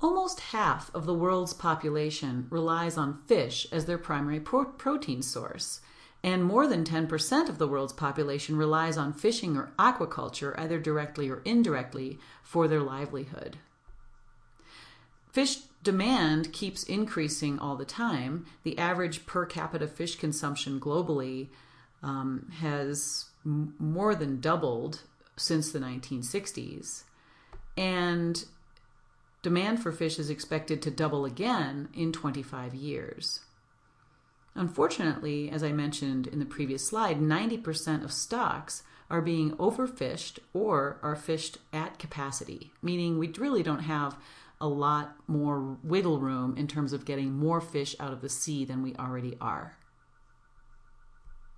Almost half of the world's population relies on fish as their primary protein source, and more than 10% of the world's population relies on fishing or aquaculture, either directly or indirectly, for their livelihood. Fish demand keeps increasing all the time. The average per capita fish consumption globally has more than doubled since the 1960s. And demand for fish is expected to double again in 25 years. Unfortunately, as I mentioned in the previous slide, 90% of stocks are being overfished or are fished at capacity, meaning we really don't have a lot more wiggle room in terms of getting more fish out of the sea than we already are.